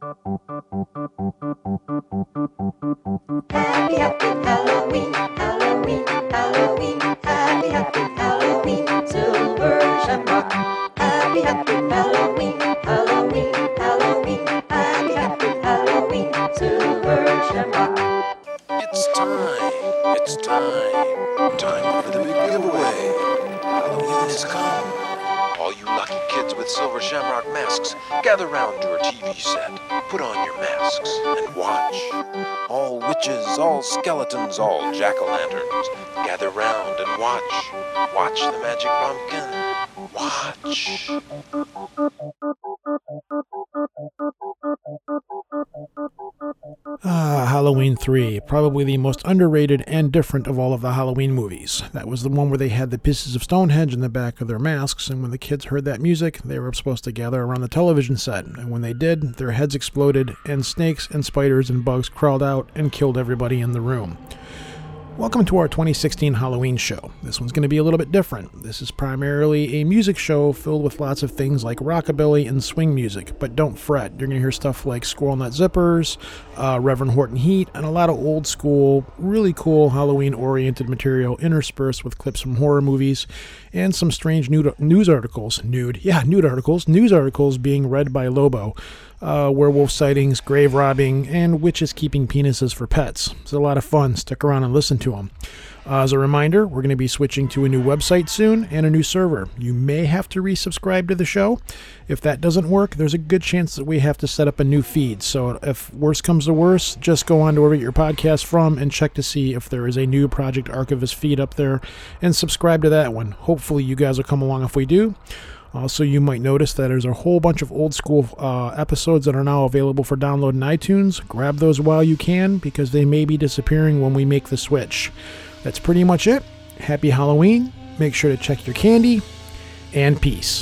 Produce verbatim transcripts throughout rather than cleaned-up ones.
Happy, happy Halloween, Halloween, Halloween, happy, happy Halloween, Silver Shamrock. Happy, happy Halloween, Halloween, Halloween, happy, happy Halloween, Silver Shamrock. It's time, it's time, time for the big giveaway. Halloween has come. All you lucky kids with Silver Shamrock masks, gather round your T V set, put on your masks, and watch. All witches, all skeletons, all jack-o'-lanterns, gather round and watch. Watch the magic pumpkin. Watch. Ah, Halloween three, probably the most underrated and different of all of the Halloween movies. That was the one where they had the pieces of Stonehenge in the back of their masks, and when the kids heard that music, they were supposed to gather around the television set, and when they did, their heads exploded, and snakes and spiders and bugs crawled out and killed everybody in the room. Welcome to our twenty sixteen Halloween show. This one's going to be a little bit different. This is primarily a music show filled with lots of things like rockabilly and swing music, but don't fret. You're going to hear stuff like Squirrel Nut Zippers, uh, Reverend Horton Heat, and a lot of old school, really cool Halloween-oriented material interspersed with clips from horror movies and some strange nude, news articles. Nude, yeah, nude articles. News articles being read by Lobo. Uh, werewolf sightings, grave robbing, and witches keeping penises for pets. It's a lot of fun. Stick around and listen to them. Uh, as a reminder, we're going to be switching to a new website soon and a new server. You may have to resubscribe to the show. If that doesn't work, there's a good chance that we have to set up a new feed. So if worse comes to worse, just go on to wherever your podcast from and check to see if there is a new Project Archivist feed up there and subscribe to that one. Hopefully you guys will come along if we do. Also, you might notice that there's a whole bunch of old school uh, episodes that are now available for download in iTunes. Grab those while you can, because they may be disappearing when we make the switch. That's pretty much it. Happy Halloween. Make sure to check your candy, and peace.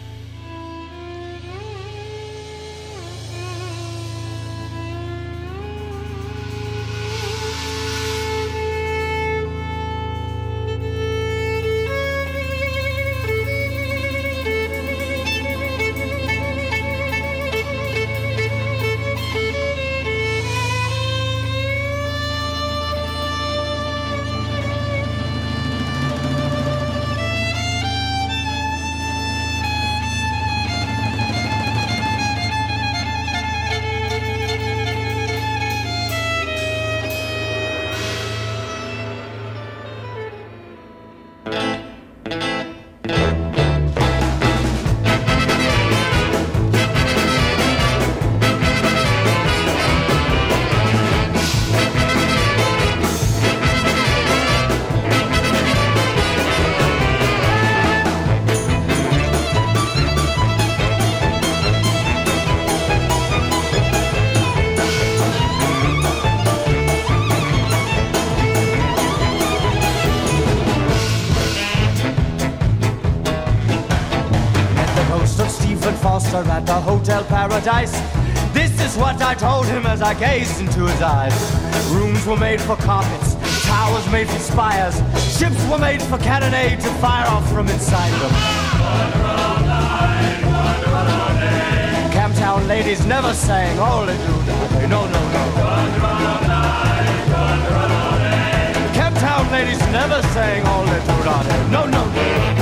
At the Hotel Paradise, this is what I told him as I gazed into his eyes. Rooms were made for carpets, towers made for spires, ships were made for cannonade to fire off from inside them. Camptown ladies never sang "Holy Doo-Dah." No, no, no. Camptown ladies never sang "Holy Doo-Dah." No, no, no.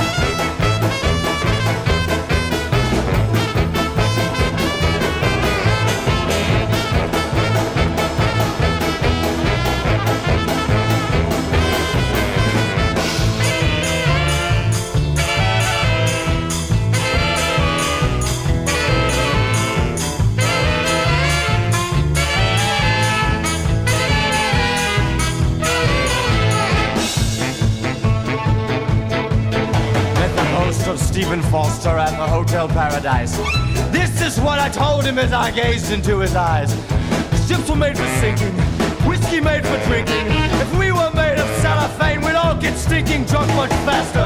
Stephen Foster at the Hotel Paradise. This is what I told him as I gazed into his eyes. Ships were made for sinking, whiskey made for drinking. If we were made of cellophane, we'd all get stinking drunk much faster.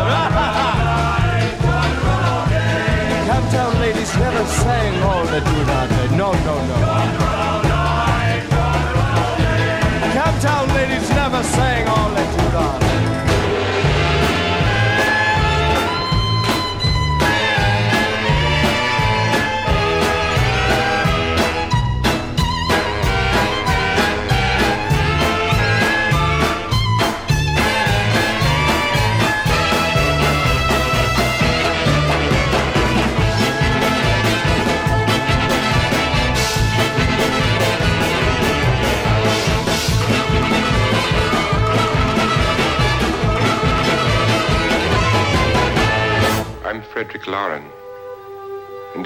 Camptown ladies never sang all the do-not. No, no, no. Camptown ladies never sang all the do-not.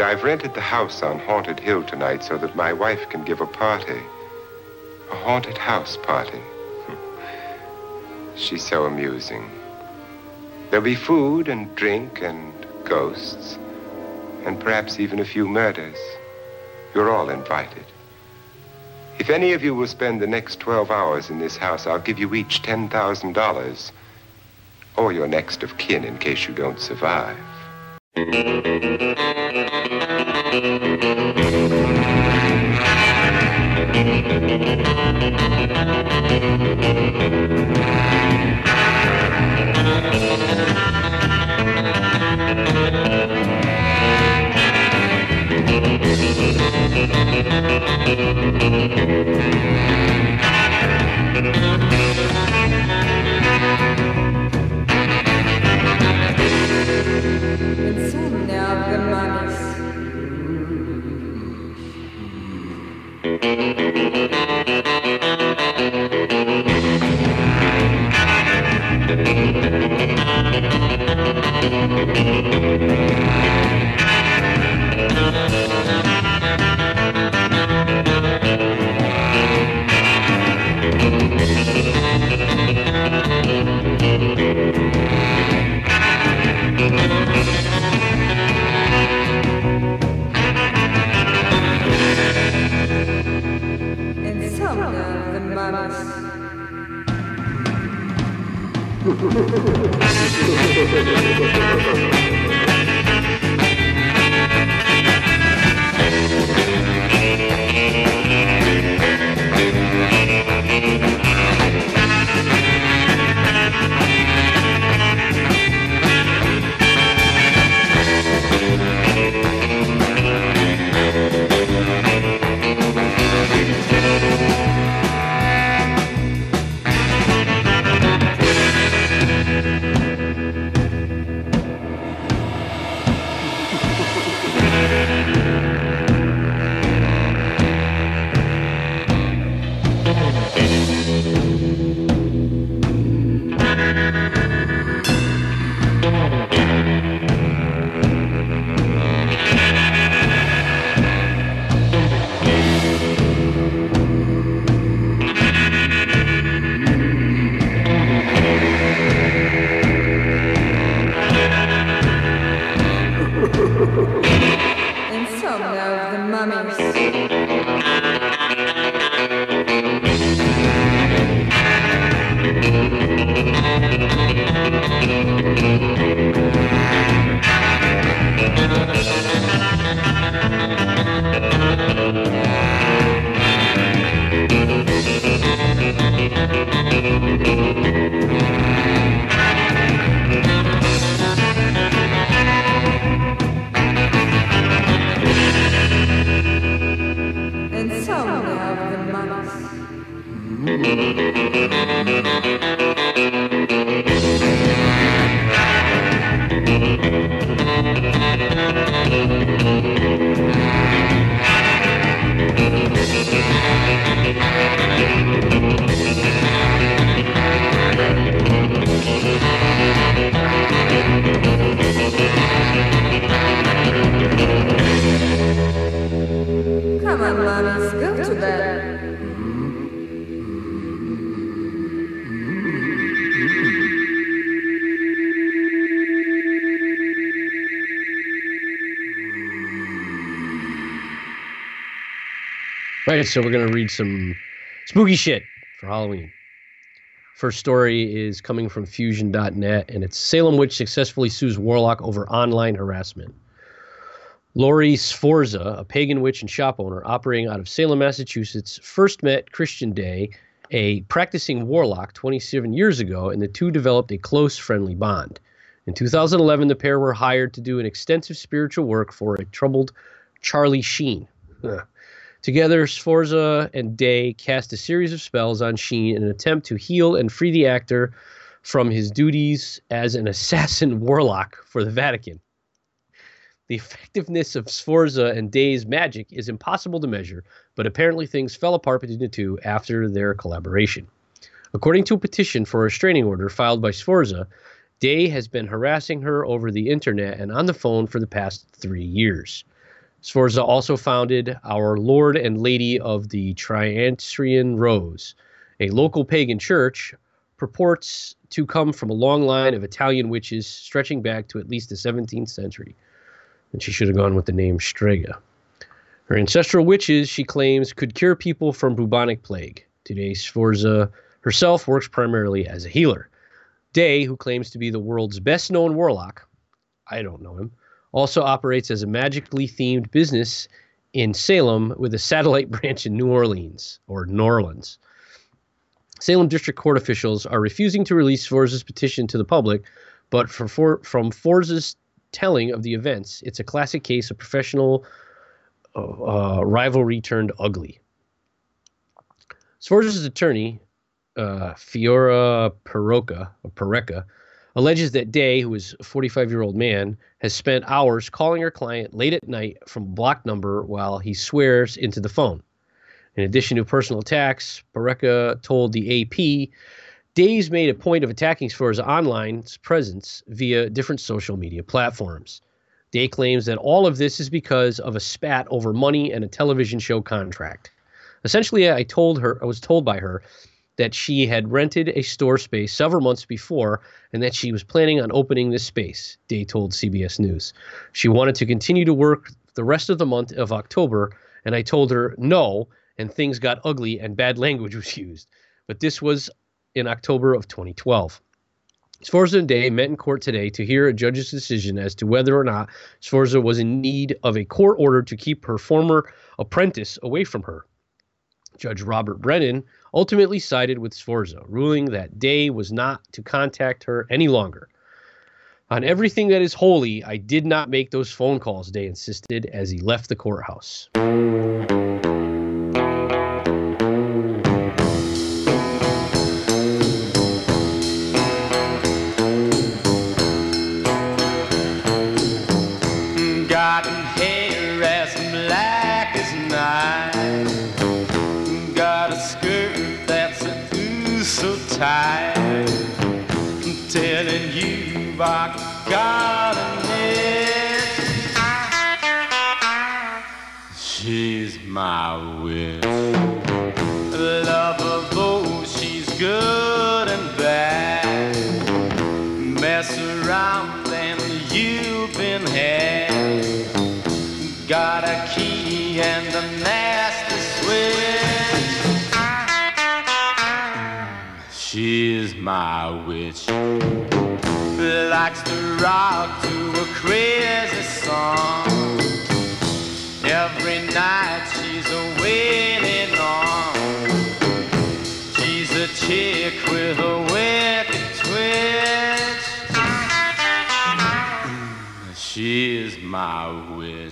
I've rented the house on Haunted Hill tonight so that my wife can give a party. A haunted house party. She's so amusing. There'll be food and drink and ghosts, and perhaps even a few murders. You're all invited. If any of you will spend the next twelve hours in this house, I'll give you each ten thousand dollars. Or your next of kin in case you don't survive. Insomnia of the mummies. Insomnia of the mummies. Insomnia of the mummies. Insomnia of the mummies. Come on, mummies, go to bed. Right, so we're going to read some spooky shit for Halloween. First story is coming from Fusion dot net, and it's Salem Witch successfully sues Warlock over online harassment. Lori Sforza, a pagan witch and shop owner operating out of Salem, Massachusetts, first met Christian Day, a practicing warlock, twenty-seven years ago, and the two developed a close, friendly bond. In two thousand eleven, the pair were hired to do an extensive spiritual work for a troubled Charlie Sheen. Ugh. Together, Sforza and Day cast a series of spells on Sheen in an attempt to heal and free the actor from his duties as an assassin warlock for the Vatican. The effectiveness of Sforza and Day's magic is impossible to measure, but apparently things fell apart between the two after their collaboration. According to a petition for a restraining order filed by Sforza, Day has been harassing her over the internet and on the phone for the past three years. Sforza also founded Our Lord and Lady of the Triantrian Rose, a local pagan church purports to come from a long line of Italian witches stretching back to at least the seventeenth century. And she should have gone with the name Strega. Her ancestral witches, she claims, could cure people from bubonic plague. Today, Sforza herself works primarily as a healer. Day, who claims to be the world's best-known warlock, I don't know him, also operates as a magically themed business in Salem with a satellite branch in New Orleans, or New Orleans. Salem District Court officials are refusing to release Sforza's petition to the public, but for, for, from Sforza's telling of the events, it's a classic case of professional uh, rivalry turned ugly. Sforza's attorney, uh, Fiora Peroca, or Pereca, alleges that Day, who is a forty-five-year-old man, has spent hours calling her client late at night from a blocked number while he swears into the phone. In addition to personal attacks, Pereca told the A P, Day's made a point of attacking Sforza's online presence via different social media platforms. Day claims that all of this is because of a spat over money and a television show contract. Essentially, I told her, I was told by her that she had rented a store space several months before and that she was planning on opening this space, Day told C B S News. She wanted to continue to work the rest of the month of October, and I told her no, and things got ugly and bad language was used. But this was in October of twenty twelve. Sforza and Day met in court today to hear a judge's decision as to whether or not Sforza was in need of a court order to keep her former apprentice away from her. Judge Robert Brennan ultimately sided with Sforza, ruling that Day was not to contact her any longer. On everything that is holy, I did not make those phone calls, Day insisted as he left the courthouse. Got hair as black as night. Got a skirt that's ooh, so tight. I'm telling you, I got a miss. She's my witch. Love her both, she's good and bad. Mess around and you've been had. Got a key and a nasty switch. She's my witch. Likes to rock to a crazy song. Every night she's a waiting on. She's a chick with a wicked twitch. She's my witch.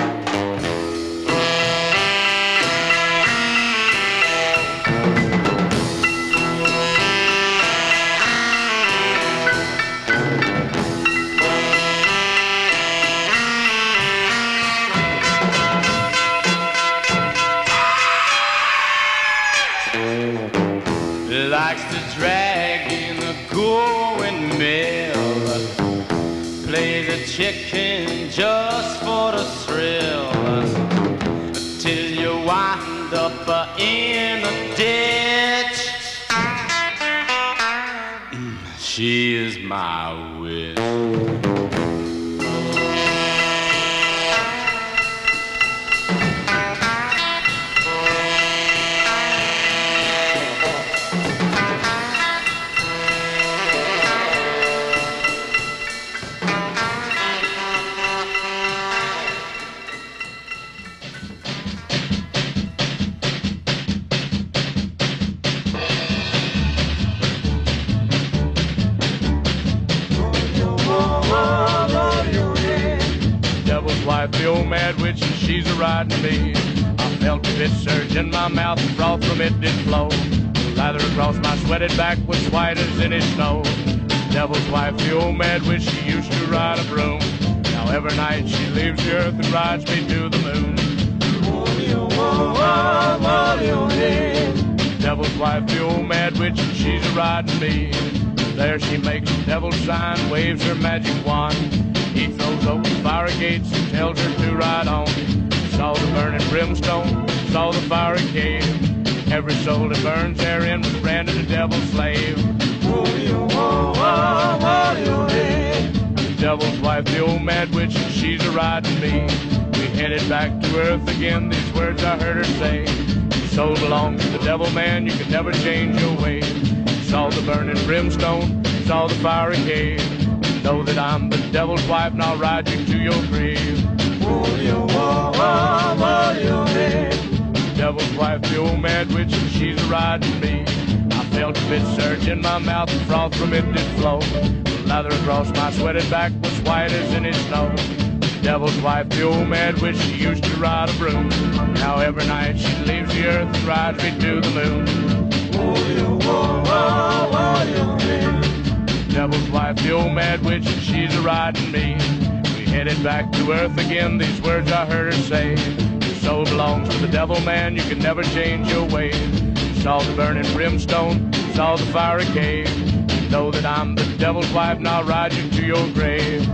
Likes to drag in a going mill. Play the chicken just for the thrill. Till you wind up in a ditch. She is my witch. The old mad witch, and she's a riding me. I felt a bit surge in my mouth, and froth from it did flow. Lather across my sweated back was white as any snow. Devil's wife, the old mad witch, she used to ride a broom. Now every night she leaves the earth and rides me to the moon. Devil's wife, the old mad witch, and she's a riding me. There she makes the devil's sign, waves her magic wand. He throws open fire gates and tells her to ride on. saw the burning brimstone, saw the fiery cave. Every soul that burns therein was branded a devil's slave. The devil's wife, the old mad witch, and she's a riding me. We headed back to earth again, these words I heard her say. Your soul belongs to the devil, man, you can never change your ways. Saw the burning brimstone, saw the fiery cave. Know that I'm the devil's wife, and I'll ride you to your grave. The devil's wife, the old mad witch, and she's a riding me. I felt a bit surge in my mouth, and froth from it did flow. The lather across my sweated back was white as any snow. The devil's wife, the old mad witch, she used to ride a broom. Now every night she leaves the earth and rides me to the moon. The devil's wife, the old mad witch, and she's a riding me. We headed back to earth again, these words I heard her say. Your soul belongs to the devil, man, you can never change your ways. Saw the burning brimstone, saw the fiery cave. Know that I'm the devil's wife, and I'll ride you to your grave.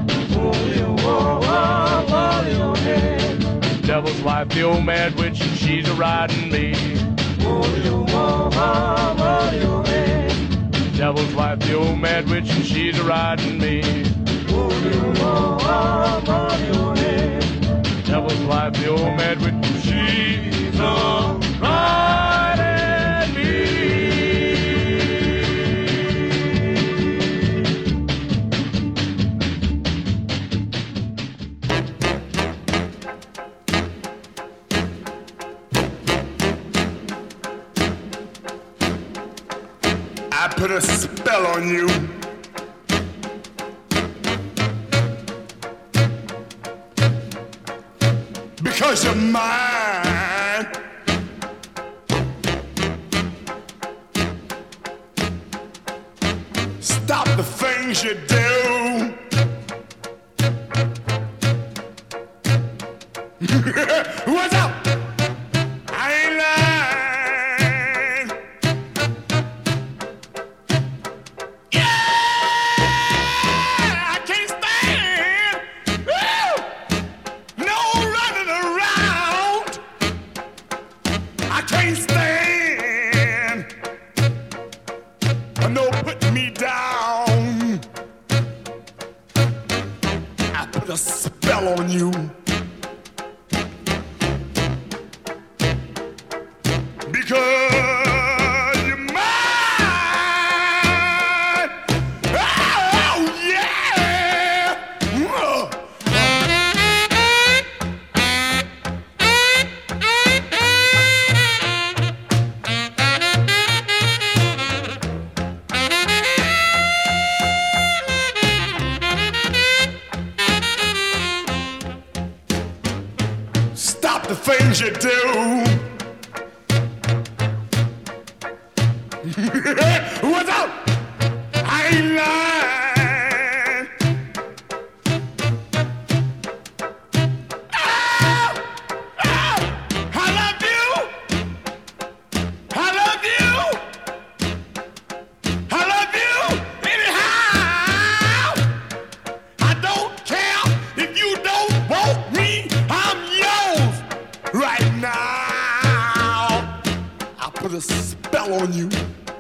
The devil's wife, the old mad witch, and she's a riding me. The devil's wife, the old mad witch, and she's a riding me. The devil's wife, the old mad witch, and she's a riding me. I put a spell on you. Because you're mine. Stop the things you do. What's up? I ain't lying. Yeah, I can't stand. Woo! No running around. I can't stand. No putting me down. I put a spell on you. Because you're mine. Oh, yeah. Whoa. Stop the things you do. What's up? I ain't lying. Oh, oh, I love you. I love you. I love you anyhow. I don't care if you don't want me. I'm yours right now. I put a spell on you.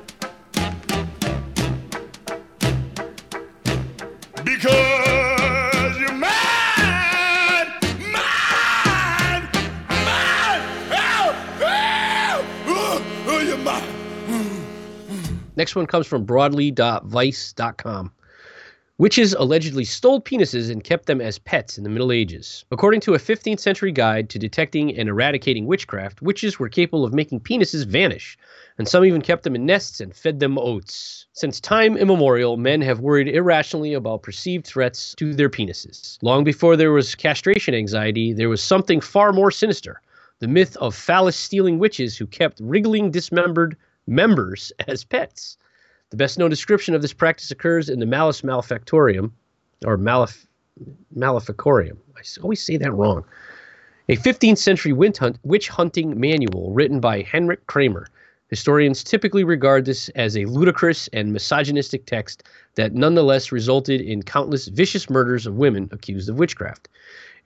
Because you're mine, mine, mine. Oh, oh, oh, oh, you're mine. Next one comes from broadly dot vice dot com. Witches allegedly stole penises and kept them as pets in the Middle Ages. According to a fifteenth century guide to detecting and eradicating witchcraft, witches were capable of making penises vanish, and some even kept them in nests and fed them oats. Since time immemorial, men have worried irrationally about perceived threats to their penises. Long before there was castration anxiety, there was something far more sinister: the myth of phallus-stealing witches who kept wriggling dismembered members as pets. The best-known description of this practice occurs in the Malus Maleficarum, or Malef- Maleficorium. I always say that wrong. A fifteenth century witch hunting manual written by Henrik Kramer. Historians typically regard this as a ludicrous and misogynistic text that nonetheless resulted in countless vicious murders of women accused of witchcraft.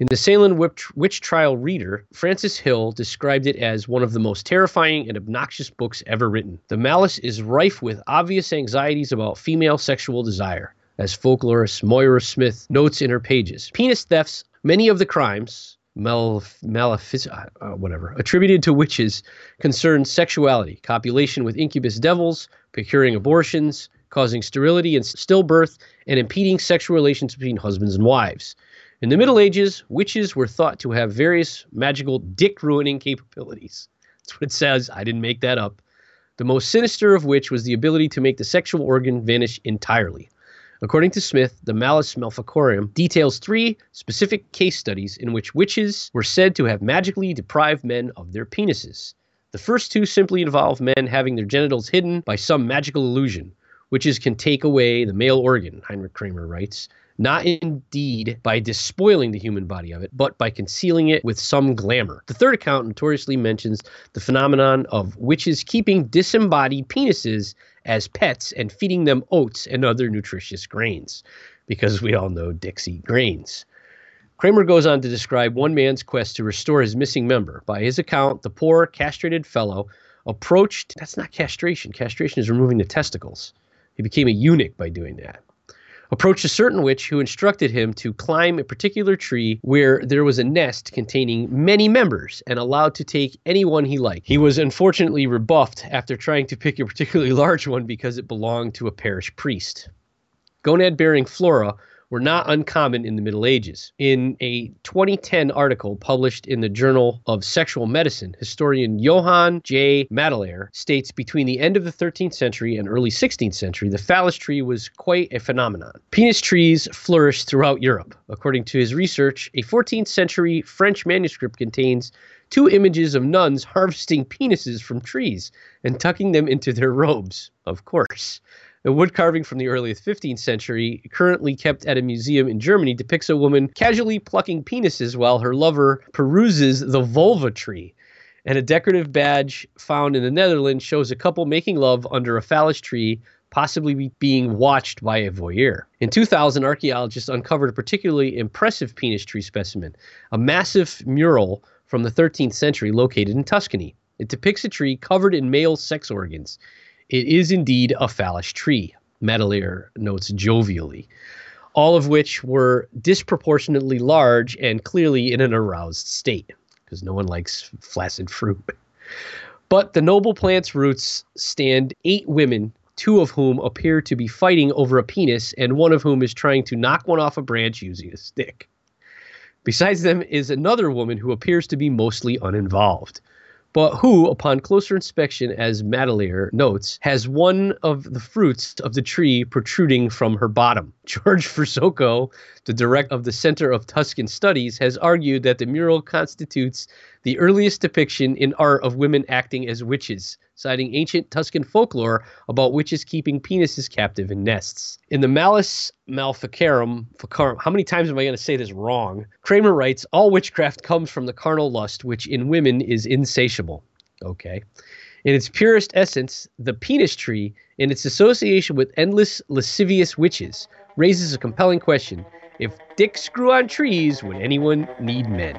In the Salem Witch, Witch Trial Reader, Francis Hill described it as one of the most terrifying and obnoxious books ever written. The malice is rife with obvious anxieties about female sexual desire, as folklorist Moira Smith notes in her pages. Penis thefts, many of the crimes, malef- malefic- uh, whatever, attributed to witches, concern sexuality, copulation with incubus devils, procuring abortions, causing sterility and stillbirth, and impeding sexual relations between husbands and wives. In the Middle Ages, witches were thought to have various magical dick-ruining capabilities. That's what it says. I didn't make that up. The most sinister of which was the ability to make the sexual organ vanish entirely. According to Smith, the Malleus Maleficarum details three specific case studies in which witches were said to have magically deprived men of their penises. The first two simply involve men having their genitals hidden by some magical illusion. Witches can take away the male organ, Heinrich Kramer writes, not indeed by despoiling the human body of it, but by concealing it with some glamour. The third account notoriously mentions the phenomenon of witches keeping disembodied penises as pets and feeding them oats and other nutritious grains, because we all know dicks eat grains. Kramer goes on to describe one man's quest to restore his missing member. By his account, the poor, castrated fellow approached, that's not castration, castration is removing the testicles. He became a eunuch by doing that. Approached a certain witch who instructed him to climb a particular tree where there was a nest containing many members and allowed to take any one he liked. He was unfortunately rebuffed after trying to pick a particularly large one because it belonged to a parish priest. Gonad-bearing flora were not uncommon in the Middle Ages. In a twenty ten article published in the Journal of Sexual Medicine, historian Johann J. Madelaire states between the end of the thirteenth century and early sixteenth century, the phallus tree was quite a phenomenon. Penis trees flourished throughout Europe. According to his research, a fourteenth century French manuscript contains two images of nuns harvesting penises from trees and tucking them into their robes, of course. A wood carving from the early fifteenth century, currently kept at a museum in Germany, depicts a woman casually plucking penises while her lover peruses the vulva tree. And a decorative badge found in the Netherlands shows a couple making love under a phallus tree, possibly being watched by a voyeur. In two thousand, archaeologists uncovered a particularly impressive penis tree specimen, a massive mural from the thirteenth century located in Tuscany. It depicts a tree covered in male sex organs. It is indeed a phallus tree, Madelaire notes jovially, all of which were disproportionately large and clearly in an aroused state, because no one likes flaccid fruit. But the noble plant's roots stand eight women, two of whom appear to be fighting over a penis, and one of whom is trying to knock one off a branch using a stick. Besides them is another woman who appears to be mostly uninvolved, but who, upon closer inspection, as Madelaire notes, has one of the fruits of the tree protruding from her bottom. George Fusocco, the director of the Center of Tuscan Studies, has argued that the mural constitutes the earliest depiction in art of women acting as witches, citing ancient Tuscan folklore about witches keeping penises captive in nests. In the Malleus Maleficarum, how many times am I going to say this wrong? Kramer writes, all witchcraft comes from the carnal lust, which in women is insatiable. Okay. In its purest essence, the penis tree, in its association with endless lascivious witches, raises a compelling question. If dicks grew on trees, would anyone need men?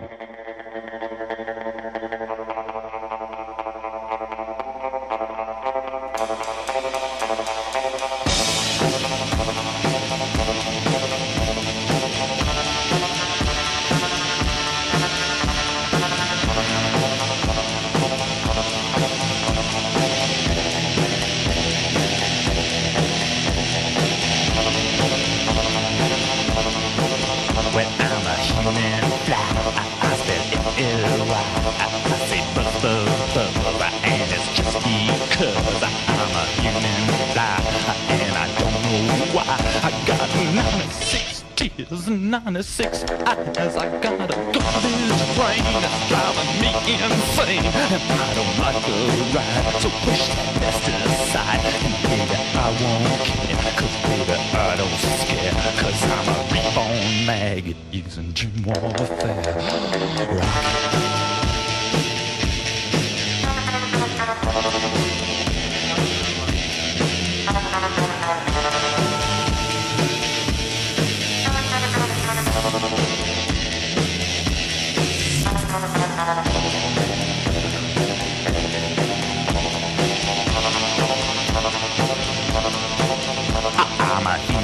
ninety-six eyes, I got a garbage brain that's driving me insane, and I don't like the ride, so push that mess to the side, and baby, I won't care, cause baby, I don't scare, cause I'm a reborn maggot using dream warfare. Rock.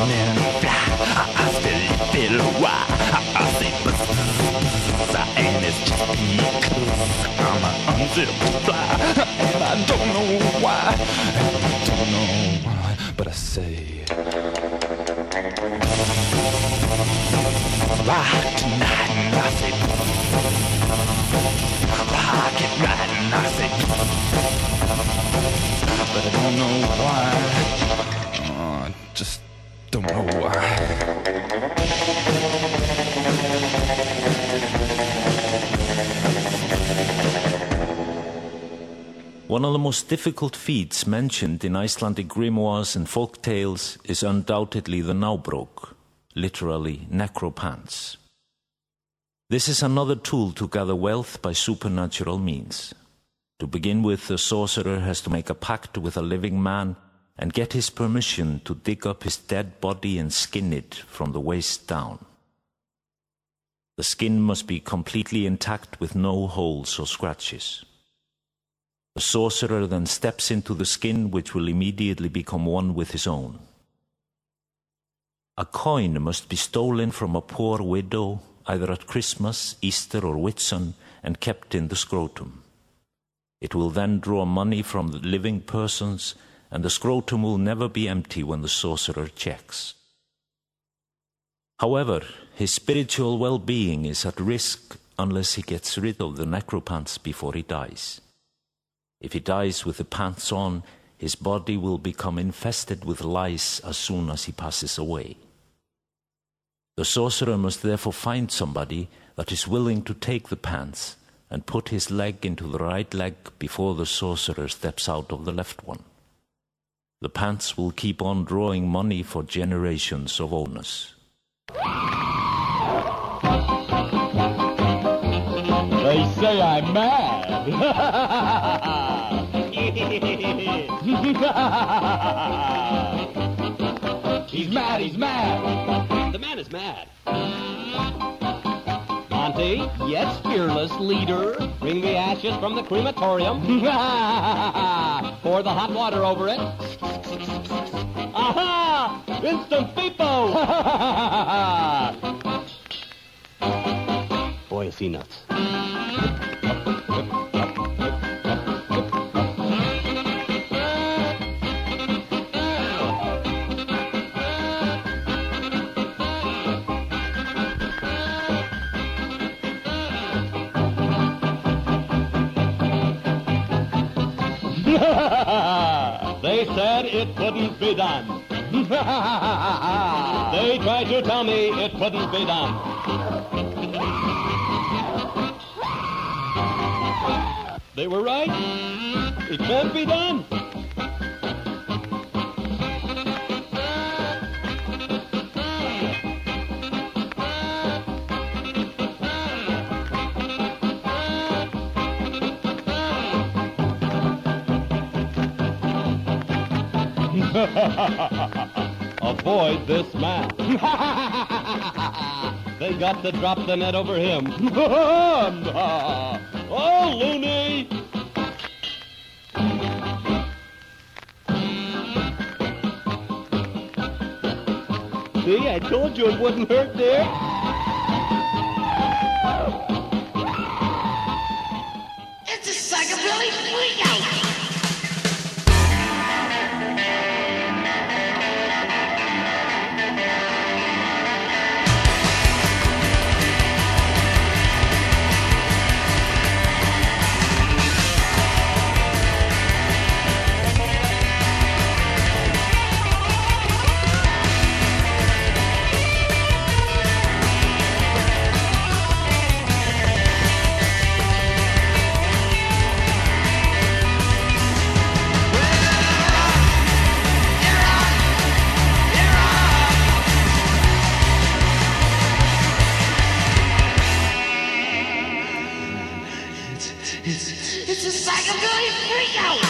morning fly. I still feel why. I say buzz, and it's just because I'm an unzipped fly. And I don't know why, and I don't know why, but I say rock tonight, and I say rock it right, and I say but I don't know why. Oh, I just don't know why. One of the most difficult feats mentioned in Icelandic grimoires and folk tales is undoubtedly the nábrok, literally necropants. This is another tool to gather wealth by supernatural means. To begin with, the sorcerer has to make a pact with a living man and get his permission to dig up his dead body and skin it from the waist down. The skin must be completely intact with no holes or scratches. The sorcerer then steps into the skin, which will immediately become one with his own. A coin must be stolen from a poor widow, either at Christmas, Easter, or Whitsun, and kept in the scrotum. It will then draw money from the living persons, and the scrotum will never be empty when the sorcerer checks. However, his spiritual well-being is at risk unless he gets rid of the necropants before he dies. If he dies with the pants on, his body will become infested with lice as soon as he passes away. The sorcerer must therefore find somebody that is willing to take the pants and put his leg into the right leg before the sorcerer steps out of the left one. The pants will keep on drawing money for generations of owners. They say I'm mad. He's mad, he's mad. The man is mad. Monty, yes, fearless leader. Bring the ashes from the crematorium. Pour the hot water over it. Aha! Instant people! Boy, is he nuts. They said it couldn't be done. They tried to tell me it couldn't be done. They were right. It can't be done. Avoid this man. They got to drop the net over him. Oh, loony! See, I told you it wouldn't hurt there. It's a psychobilly freak out. It's a psychobilly freak out.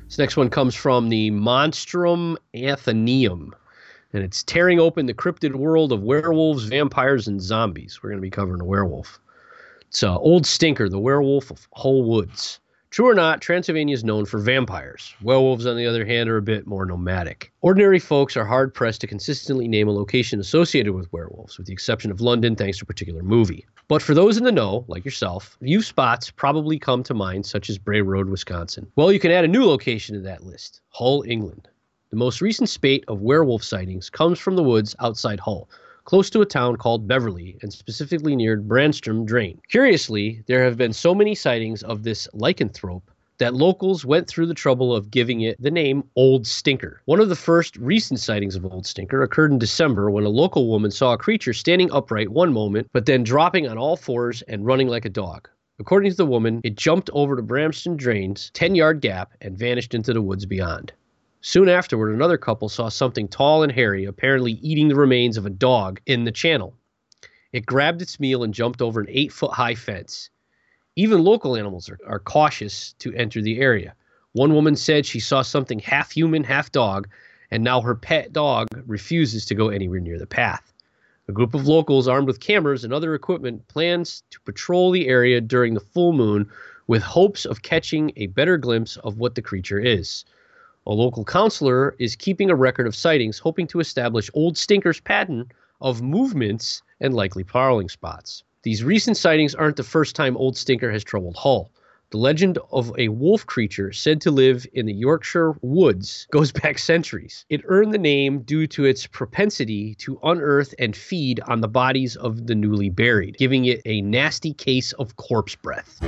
This next one comes from the Monstrum Athenaeum, and it's tearing open the cryptid world of werewolves, vampires, and zombies. We're going to be covering a werewolf. It's uh, Old Stinker, the werewolf of Hull Woods. True or not, Transylvania is known for vampires. Werewolves, on the other hand, are a bit more nomadic. Ordinary folks are hard-pressed to consistently name a location associated with werewolves, with the exception of London, thanks to a particular movie. But for those in the know, like yourself, a few spots probably come to mind, such as Bray Road, Wisconsin. Well, you can add a new location to that list, Hull, England. The most recent spate of werewolf sightings comes from the woods outside Hull, close to a town called Beverley, and specifically near Brandstrom Drain. Curiously, there have been so many sightings of this lycanthrope that locals went through the trouble of giving it the name Old Stinker. One of the first recent sightings of Old Stinker occurred in December when a local woman saw a creature standing upright one moment, but then dropping on all fours and running like a dog. According to the woman, it jumped over to Brandstrom Drain's ten-yard gap and vanished into the woods beyond. Soon afterward, another couple saw something tall and hairy, apparently eating the remains of a dog in the channel. It grabbed its meal and jumped over an eight-foot-high fence. Even local animals are, are cautious to enter the area. One woman said she saw something half human, half dog, and now her pet dog refuses to go anywhere near the path. A group of locals armed with cameras and other equipment plans to patrol the area during the full moon with hopes of catching a better glimpse of what the creature is. A local counselor is keeping a record of sightings, hoping to establish Old Stinker's pattern of movements and likely prowling spots. These recent sightings aren't the first time Old Stinker has troubled Hull. The legend of a wolf creature said to live in the Yorkshire woods goes back centuries. It earned the name due to its propensity to unearth and feed on the bodies of the newly buried, giving it a nasty case of corpse breath.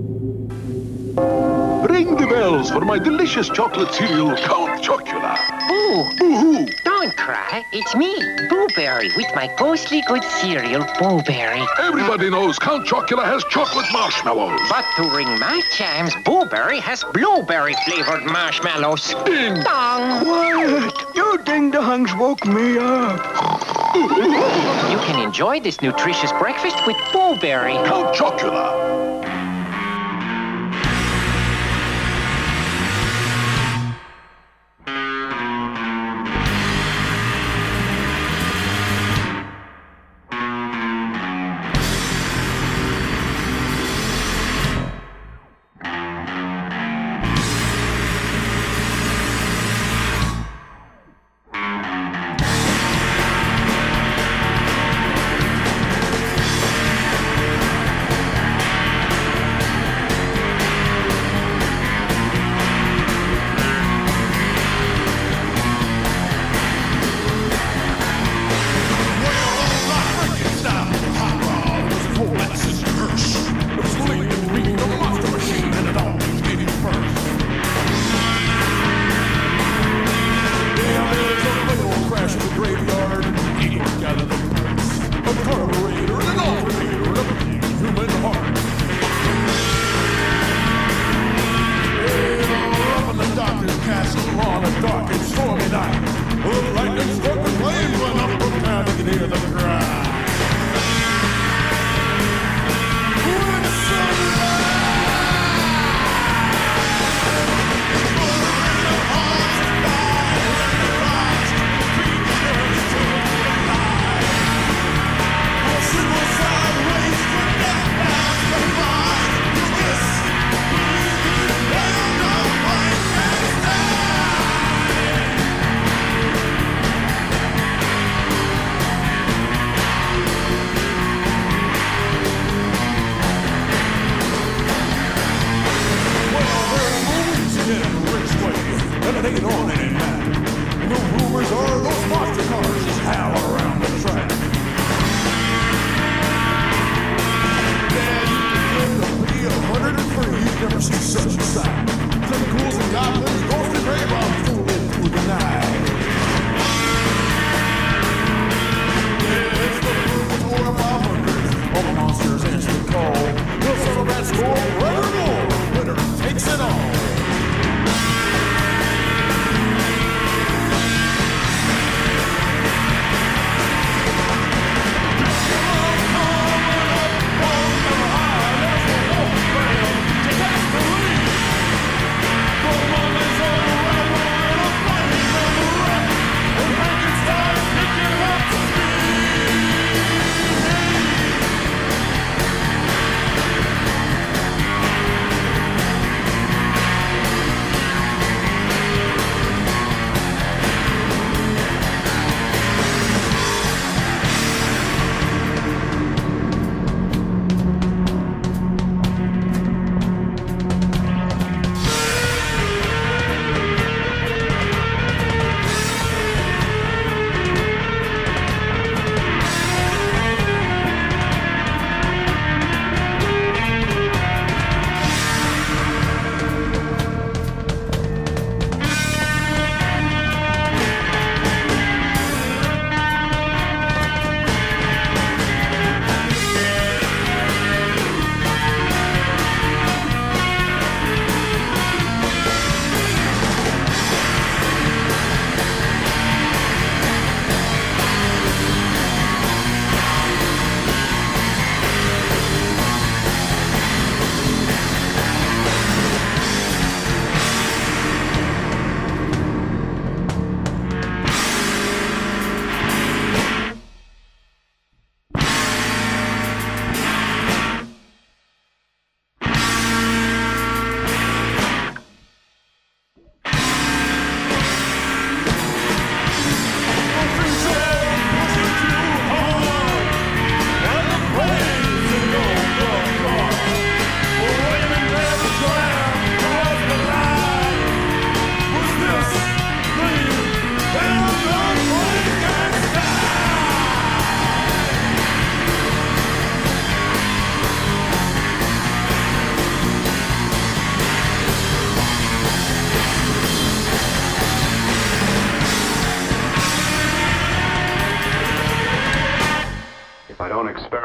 For my delicious chocolate cereal, Count Chocula. Boo! Boo-hoo! Don't cry. It's me, Booberry, with my ghostly good cereal, Booberry. Everybody knows Count Chocula has chocolate marshmallows. But to ring my chimes, Booberry has blueberry-flavored marshmallows. Ding! Dong! Quiet! Your ding-dongs woke me up. You can enjoy this nutritious breakfast with Booberry. Count Chocula.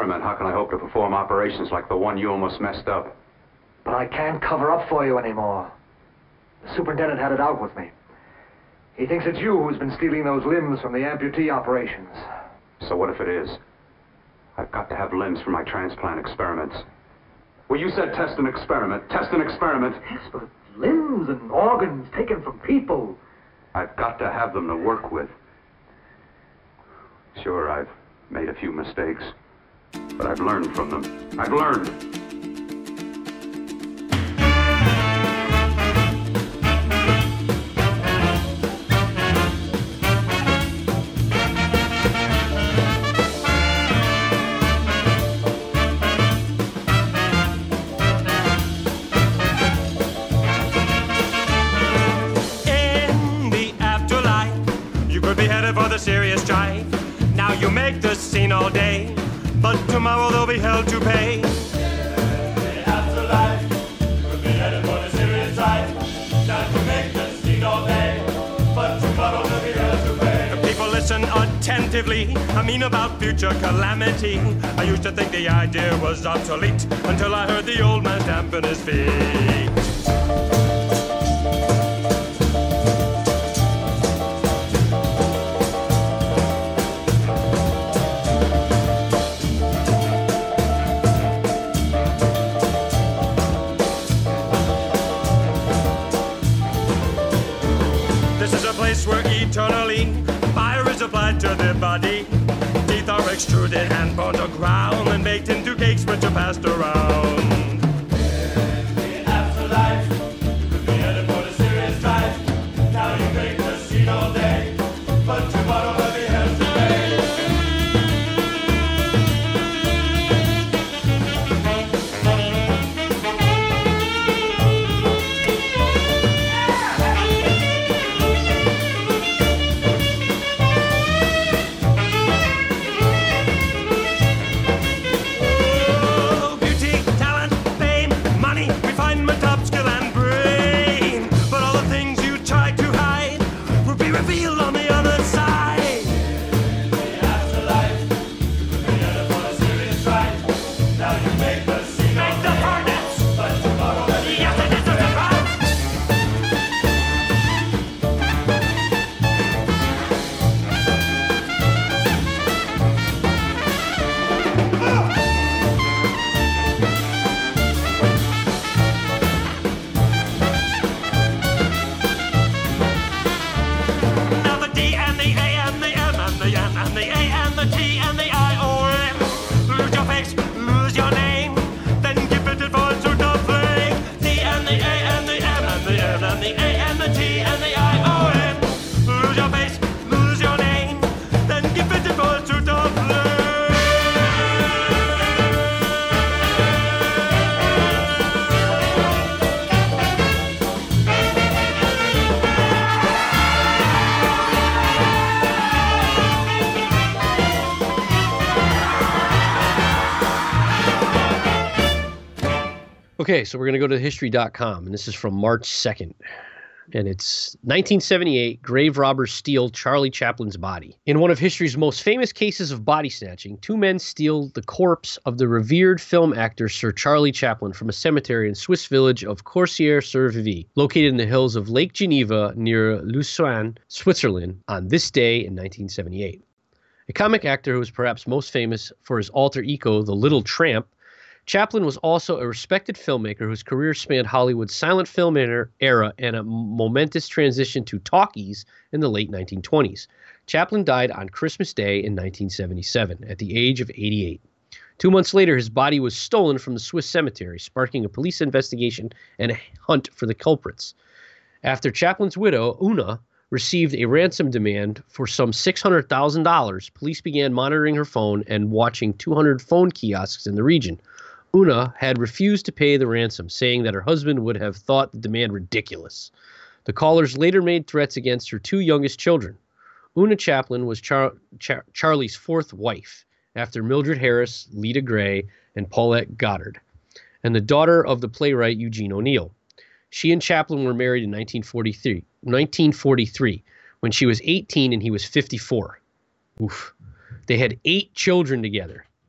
experiment, how can I hope to perform operations like the one you almost messed up? But I can't cover up for you anymore. The superintendent had it out with me. He thinks it's you who's been stealing those limbs from the amputee operations. So what if it is? I've got to have limbs for my transplant experiments. Well, you said test an experiment. Test an experiment. Yes, but limbs and organs taken from people. I've got to have them to work with. Sure, I've made a few mistakes, but I've learned from them. I've learned. For the serious strife. Now you make the scene all day, but tomorrow they'll be held to pay. In the afterlife, you could be headed for the serious strife. Now you make the scene all day, but tomorrow they'll be held to pay. People listen attentively, I mean about future calamity. I used to think the idea was obsolete until I heard the old man stamping his feet. Where eternally fire is applied to the body. Teeth are extruded and bones are ground and baked into cakes which are passed around. In the afterlife, you could be headed for the serious strife. Now you make the scene all day, but tomorrow will be held to pay. Okay, so we're going to go to history dot com, and this is from March second. And it's nineteen seventy-eight, grave robbers steal Charlie Chaplin's body. In one of history's most famous cases of body snatching, two men steal the corpse of the revered film actor Sir Charlie Chaplin from a cemetery in Swiss village of Corsier-sur-Vevey, located in the hills of Lake Geneva near Lausanne, Switzerland, on this day in nineteen seventy-eight. A comic actor who was perhaps most famous for his alter ego, the Little Tramp, Chaplin was also a respected filmmaker whose career spanned Hollywood's silent film era and a momentous transition to talkies in the late nineteen twenties. Chaplin died on Christmas Day in nineteen seventy-seven at the age of eighty-eight. Two months later, his body was stolen from the Swiss cemetery, sparking a police investigation and a hunt for the culprits. After Chaplin's widow, Una, received a ransom demand for some six hundred thousand dollars, police began monitoring her phone and watching two hundred phone kiosks in the region. Una had refused to pay the ransom, saying that her husband would have thought the demand ridiculous. The callers later made threats against her two youngest children. Una Chaplin was Char- Char- Charlie's fourth wife, after Mildred Harris, Lita Gray, and Paulette Goddard, and the daughter of the playwright Eugene O'Neill. She and Chaplin were married in nineteen forty-three, nineteen forty-three, when she was eighteen and he was fifty-four. Oof. They had eight children together.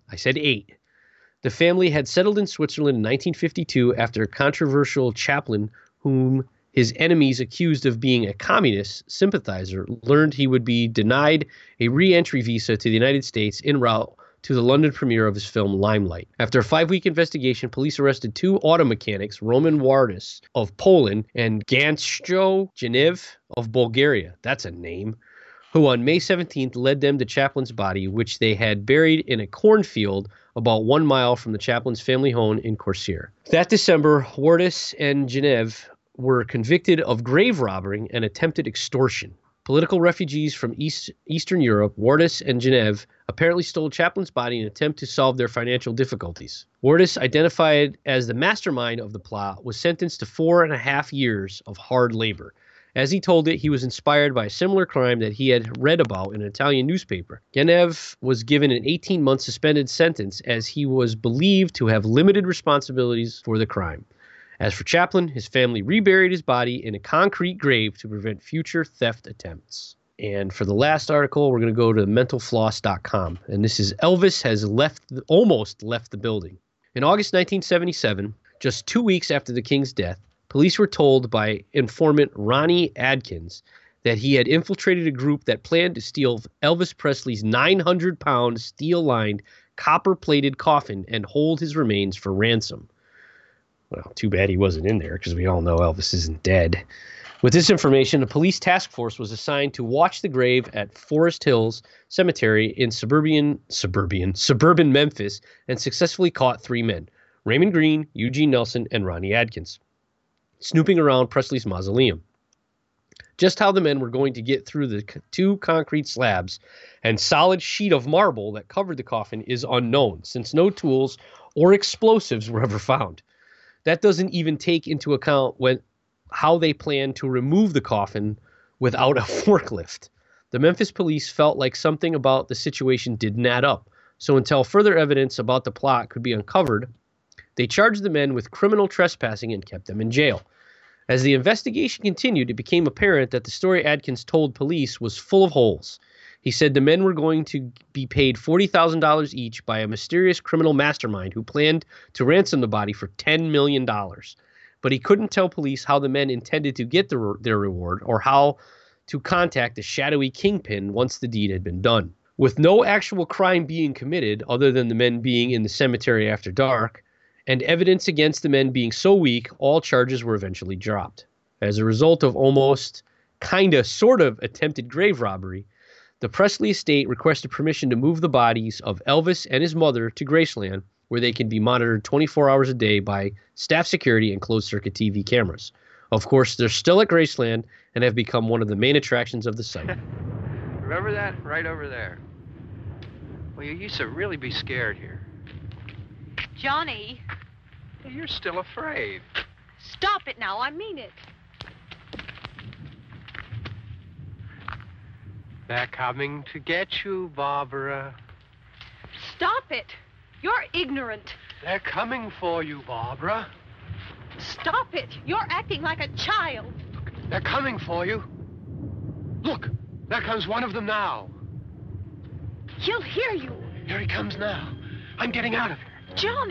I said eight. The family had settled in Switzerland in nineteen fifty-two after a controversial chaplain whom his enemies accused of being a communist sympathizer learned he would be denied a re-entry visa to the United States en route to the London premiere of his film Limelight. After a five-week investigation, police arrested two auto mechanics, Roman Wardis of Poland and Gancho Genev of Bulgaria. That's a name. Who on May seventeenth led them to Chaplin's body, which they had buried in a cornfield about one mile from the Chaplin's family home in Corsair. That December, Wardis and Genev were convicted of grave robbery and attempted extortion. Political refugees from East, Eastern Europe, Wardis and Genev apparently stole Chaplin's body in an attempt to solve their financial difficulties. Wardis, identified as the mastermind of the plot, was sentenced to four and a half years of hard labor. As he told it, he was inspired by a similar crime that he had read about in an Italian newspaper. Genev was given an eighteen-month suspended sentence as he was believed to have limited responsibilities for the crime. As for Chaplin, his family reburied his body in a concrete grave to prevent future theft attempts. And for the last article, we're going to go to mental floss dot com. And this is Elvis has left, almost left the building. In August nineteen seventy-seven, just two weeks after the King's death, police were told by informant Ronnie Adkins that he had infiltrated a group that planned to steal Elvis Presley's nine hundred pound steel-lined, copper-plated coffin and hold his remains for ransom. Well, too bad he wasn't in there, because we all know Elvis isn't dead. With this information, a police task force was assigned to watch the grave at Forest Hills Cemetery in suburban, suburban, suburban Memphis and successfully caught three men, Raymond Green, Eugene Nelson, and Ronnie Adkins, snooping around Presley's mausoleum. Just how the men were going to get through the two concrete slabs and solid sheet of marble that covered the coffin is unknown, since no tools or explosives were ever found. That doesn't even take into account when, how they planned to remove the coffin without a forklift. The Memphis police felt like something about the situation didn't add up, so until further evidence about the plot could be uncovered, they charged the men with criminal trespassing and kept them in jail. As the investigation continued, it became apparent that the story Adkins told police was full of holes. He said the men were going to be paid forty thousand dollars each by a mysterious criminal mastermind who planned to ransom the body for ten million dollars. But he couldn't tell police how the men intended to get the, their reward or how to contact the shadowy kingpin once the deed had been done. With no actual crime being committed other than the men being in the cemetery after dark, and evidence against the men being so weak, all charges were eventually dropped. As a result of almost, kinda, sort of attempted grave robbery, the Presley estate requested permission to move the bodies of Elvis and his mother to Graceland, where they can be monitored twenty-four hours a day by staff security and closed-circuit T V cameras. Of course, they're still at Graceland and have become one of the main attractions of the site. Remember that? Right over there. Well, you used to really be scared here. Johnny. You're still afraid. Stop it now. I mean it. They're coming to get you, Barbara. Stop it. You're ignorant. They're coming for you, Barbara. Stop it. You're acting like a child. They're coming for you. Look, there comes one of them now. He'll hear you. Here he comes now. I'm getting out of here. Johnny.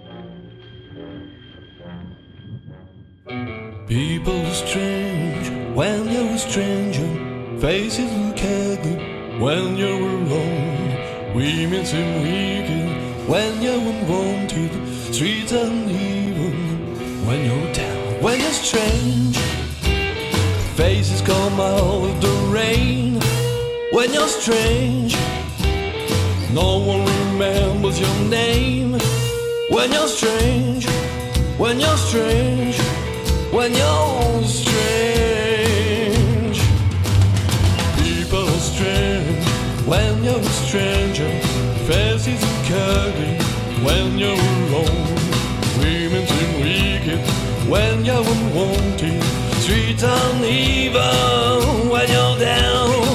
People are strange when you're a stranger. Faces look ugly when you're alone. Women seem wicked when you're unwanted. Streets are uneven when you're down. When you're strange, faces come out of the rain. When you're strange, no one remembers your name. When you're strange, when you're strange, when you're strange. People are strange when you're a stranger. Faces are curly when you're alone. Women seem wicked when you're unwanted. Streets uneven when you're down.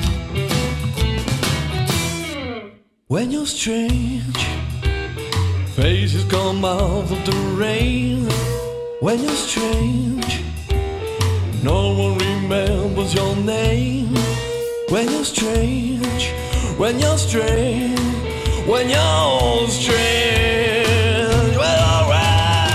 When you're strange, Faces come out of the rain when you're strange. No one remembers your name when you're strange. When you're strange. When you're strange. Well, alright.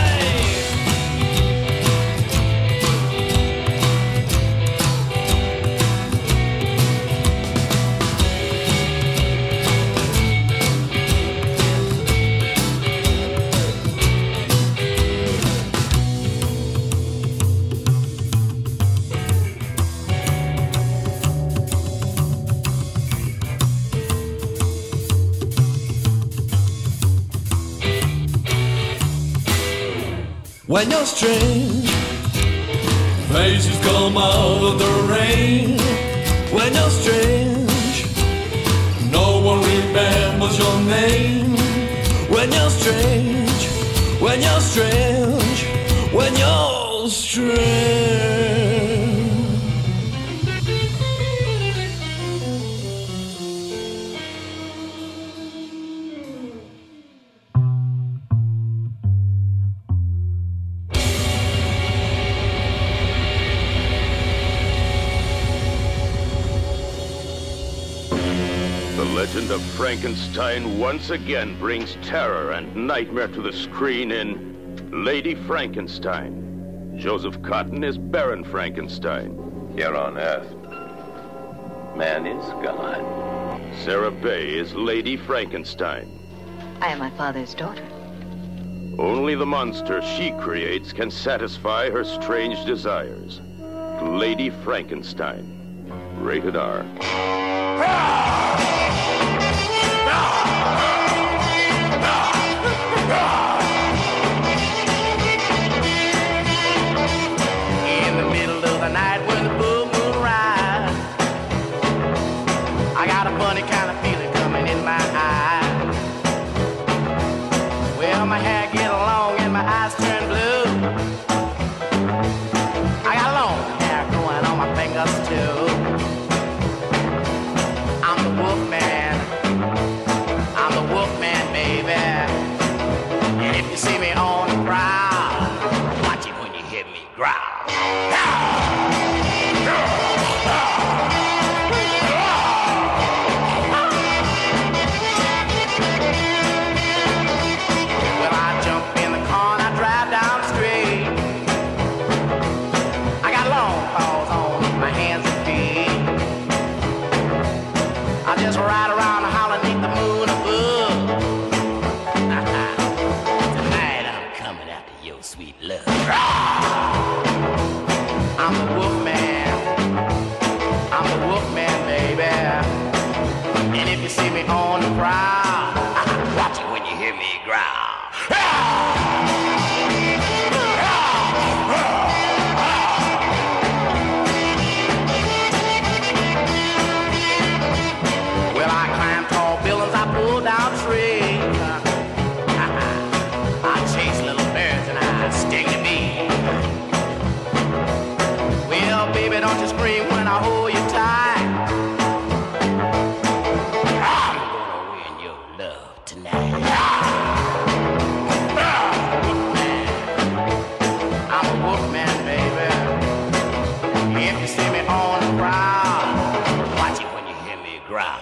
When you're strange, faces come out of the rain. When you're strange, no one remembers your name. When you're strange, when you're strange, when you're strange. The legend of Frankenstein once again brings terror and nightmare to the screen in Lady Frankenstein. Joseph Cotton is Baron Frankenstein. Here on Earth, man is God. Sarah Bay is Lady Frankenstein. I am my father's daughter. Only the monster she creates can satisfy her strange desires. Lady Frankenstein. Rated R. In the middle of the night when the full moon rise, I got a funny kind of feeling coming in my eye. Well, my hair get long and my eyes turn blue. I got long hair growing on my fingers too. I'm the Wolfman. I'm the Wolfman, baby. And if you see me on the prowl, watch it when you hear me growl. Well, I jump in the car and I drive down the street. I got long paws on my hands and feet. I just ride around the holler neath the moon above. Tonight I'm coming after your sweet love. I'm the Wolfman. I'm the Wolfman, baby. And if you see me on the prowl, watch it when you hear me growl. Well, I climb tall buildings, I pull down trees. I chase little birds and I sting the bee. Well, baby, don't you scream when I hold you tight. I'm gonna win your love tonight. I'm a Wolfman, baby. If you see me on the prowl, watch it when you hear me growl.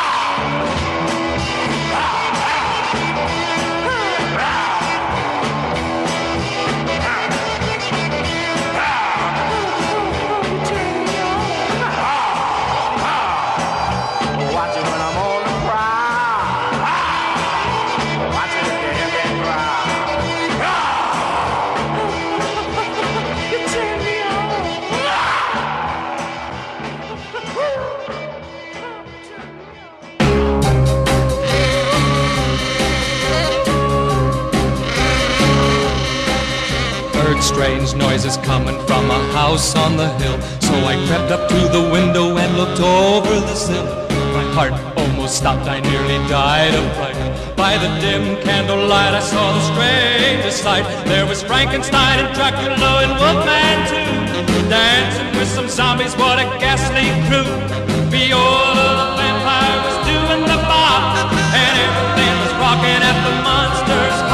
Watch it when I'm on the prowl. Watch it if you hear me growl. You turn me Heard strange noises coming from a house on the hill. So I crept up to the window and looked over the sill. My heart almost stopped, I nearly died of fright. By the dim candlelight I saw the strangest sight. There was Frankenstein and Dracula and Wolfman too, dancing with some zombies, what a ghastly crew. Viola the vampire was doing the bop, and everything was rocking at the monster's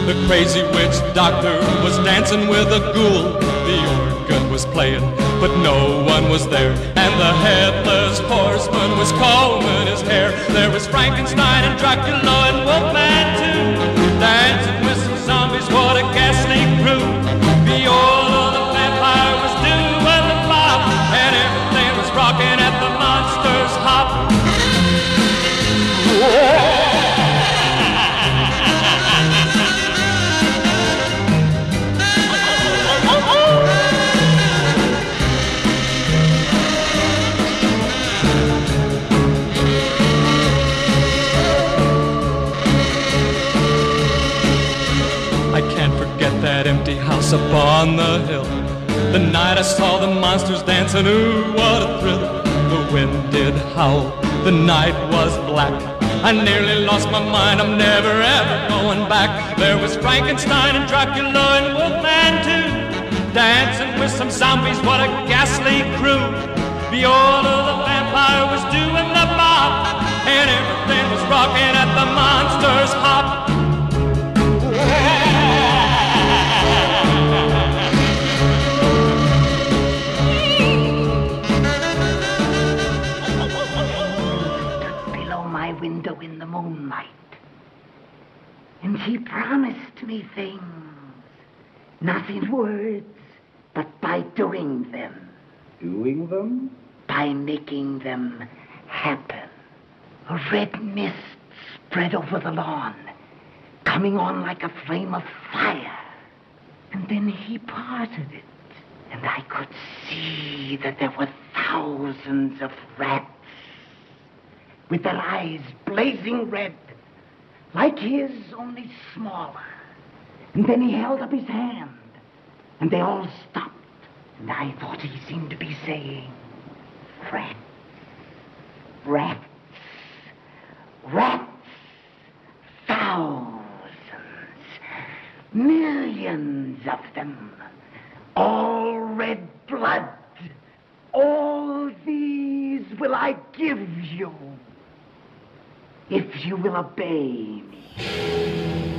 The crazy witch doctor was dancing with a ghoul. The organ was playing, but no one was there. And the headless horseman was combing his hair. There was Frankenstein and Dracula and Wolfman too, dancing with some zombies. What a ghastly crew! Viola the vampire was doing the pop, and everything was rocking at the monster's hop. Whoa. That empty house up on the hill, the night I saw the monsters dancing, ooh, what a thrill. The wind did howl, the night was black. I nearly lost my mind, I'm never ever going back. There was Frankenstein and Dracula and Wolfman too, dancing with some zombies, what a ghastly crew. Viola the vampire was doing the bop, and everything was rocking at the monster's hop. Window in the moonlight, and he promised me things, not in words, but by doing them. Doing them? By making them happen. A red mist spread over the lawn, coming on like a flame of fire, and then he parted it, and I could see that there were thousands of rats with their eyes blazing red, like his, only smaller. And then he held up his hand, and they all stopped, and I thought he seemed to be saying, rats, rats, rats, thousands, millions of them, all red blood. All these will I give you, if you will obey me.